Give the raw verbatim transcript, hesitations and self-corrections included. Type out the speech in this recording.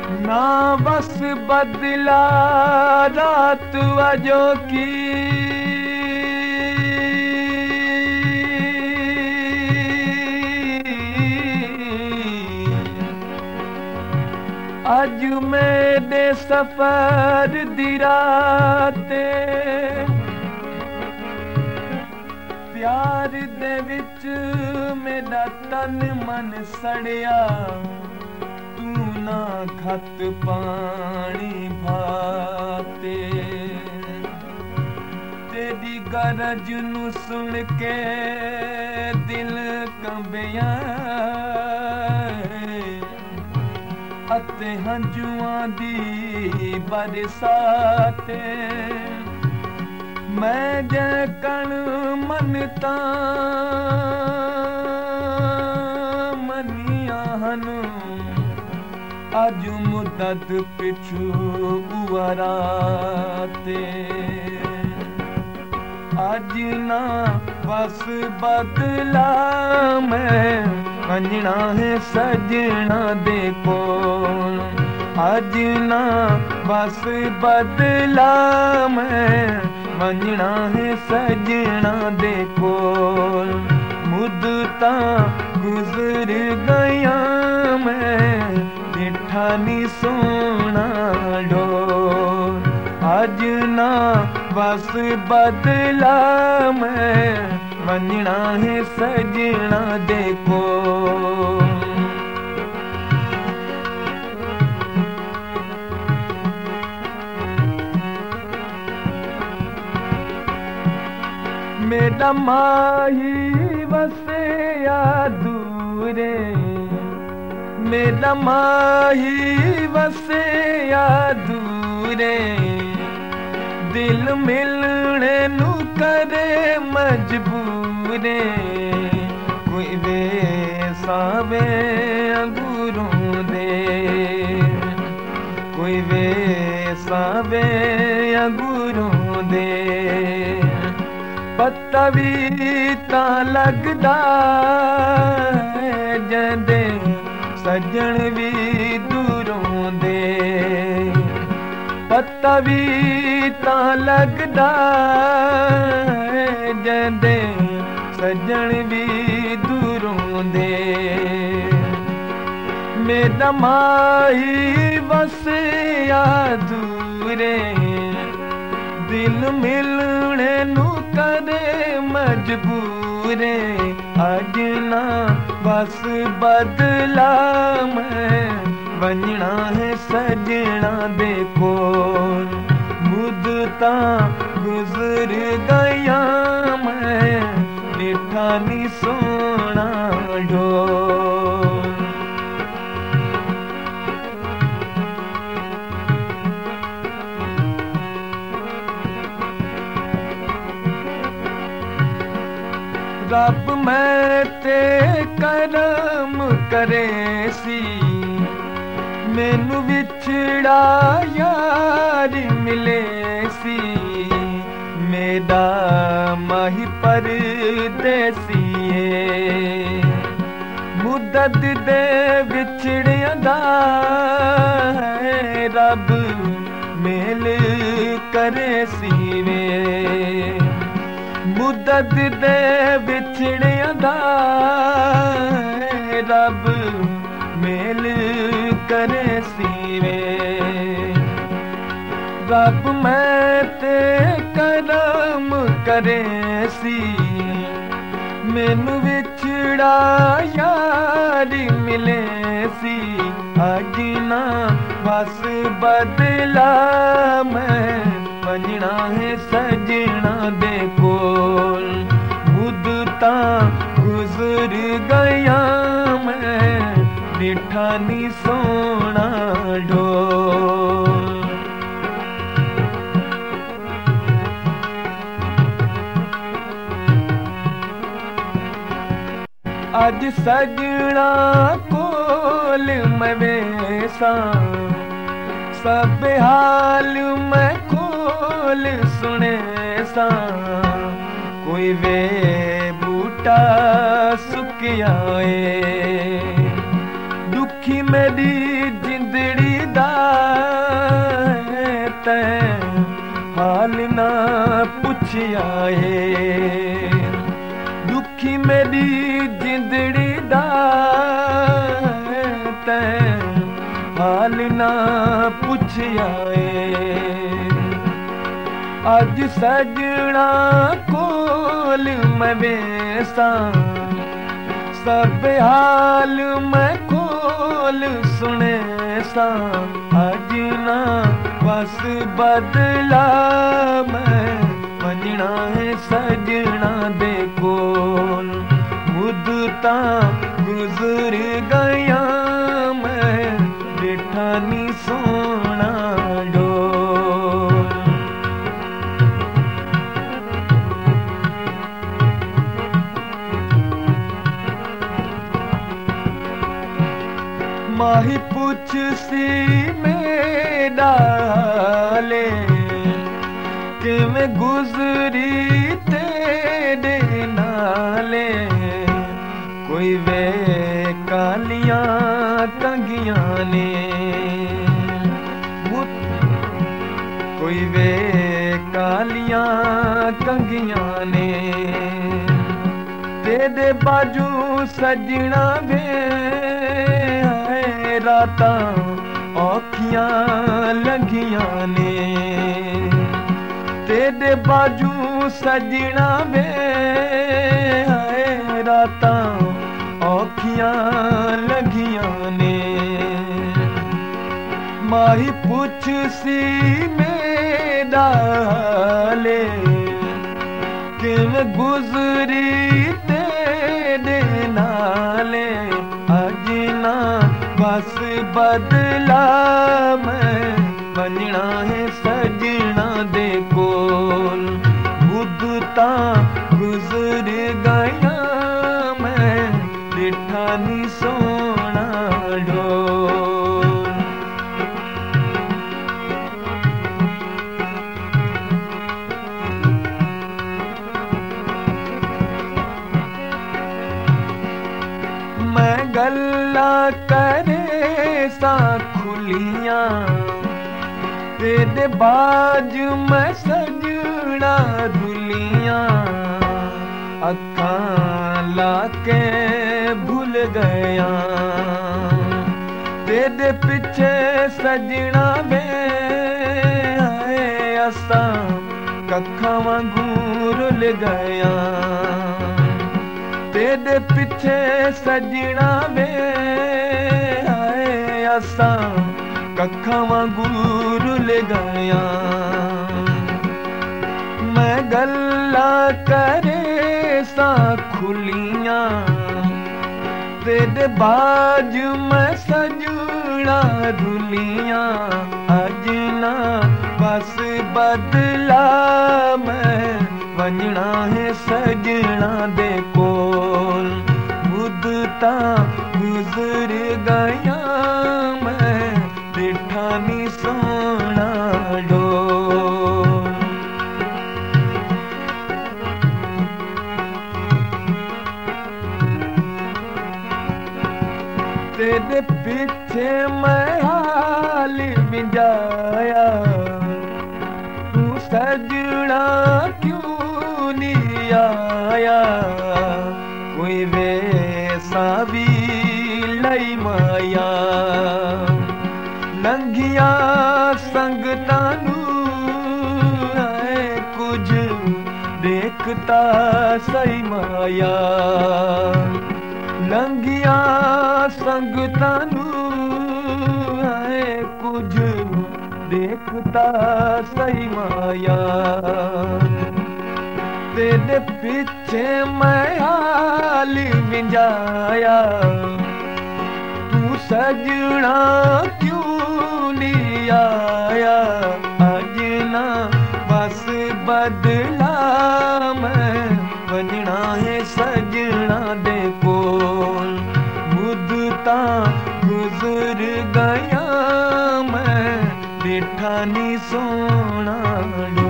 ना बस बदला रात अजो की अज मेरे सफर दी राते प्यार दे विच मेरा तन मन सड़िया तू ना खत पानी भाते तेरी गरज नू सुन के दिल कंबिया अते हंजुआं दी बरसाते मैं जै कण मनता मनिया हनु अज मुद्दत पिछू उवराते अज ना बस बदला मैं मंजना है सजना दे कोल अज ना बस बदला मैं मंजना है सजना दे कोल मुद्दता गुजर गया मैं डिठा नी सोना डोर अज ना बस बदला मैं मंजना है सजना दे कोल मेरा माही वसे या दूरे मेरा माही वसे या दूरे दिल मिलने नू करे मजबूरे कोई वे सावे अंगूरों दे कोई वे सावे अंगूरों दे पत्ता भी ता लगदा जंदे सजन भी दूरों दे पत्ता भी ता लगदा जंदे सजन भी दूरों दे मेरा माही वसिया दूरे दिल मिलने नू करे मजबूरे अज ना बस बदला मैं बनना है सजना दे कोल मुद्दता गुजर गया मैं डिठा नी सोना ढोल रब मैं ते करम करे सी मैनू विछड़ा यार मिले सी मेरा माही परदेसी मुद्दत दे विछड़िया दा रब मेल करे सी वे मुद्दत दे विछड़िया दा रब मेल करे सीवे रब मैं ते करम करे सी मैनू विछड़ा यारी मिले सी अज ना बस बदला मैं बनना है सजना दे कोल मुद्दता गुजर गया मैं डिठा नी सोना ढोल अज सजना कोल मैं वेसा सब हाल मैं खोल सुने सा कोई वे बूटा सुकिया दुखी मेरी जिंदड़ी दा तैं हाल ना पुछिया है। दुखी मेरी जिंदड़ी दा तैं हाल ना पुछिया है। अज सजना कोल मैं वेसा सब हाल मैं खोल सुने सा। अज ना बस बदला मैं वजना है सजना दे कोल। मुद्दता गुजर गया मैं डिठा नी सोना डोल। माही पुछ सी मेरा ले किवें गुजरी तेरे नाले। कोई वे कालियां कंगियां ने कोई वे कालियां कंगियां ने। तेरे बाजू सजना वे रातां औखियां लंघियां ने। तेरे बाजू सजना वे रातां औखियां लंघियां ने। माही पुछ सी मेरा ले किवें गुजरी तेरे नाले। अज ना बस बदला मैं वजना है सजना दे कोल। बुद्धता गुजर गया मैं डिठा नी सोना डोल। मैं गल्ला करे सा खुलियां तेरे बाज मैं सजना धुलियां। अखां लाके भूल गया तेरे पिछे सजना में असा कखा वांगू रुल गया। तेरे पिछे सजना में असा कखा वांगू रुल गया। मैं गल्ला करे सा खुलियां तेरे बाज मैं सजना धुलियां। अज ना बस बदला मैं वजना है सजना दे कोल। बुद्धता गुजर गया मैं डिठा नी सोना डोल। तेरे पीछे मैं हाल विजाया तू सजना क्यों नहीं आया। कोई वैसा भी लई माया लंघिया संगतां नूं है कुछ देखता सही माया। लंघिया संगतां नूं है कुछ देखता सही माया। तेरे पीछे मैं हाल विंजाया तू सजना क्यों नहीं आया। अज ना बस बदला मैं वजना है सजना दे कोल। मुद्दता गुजर गया मैं डिठा नी सोना।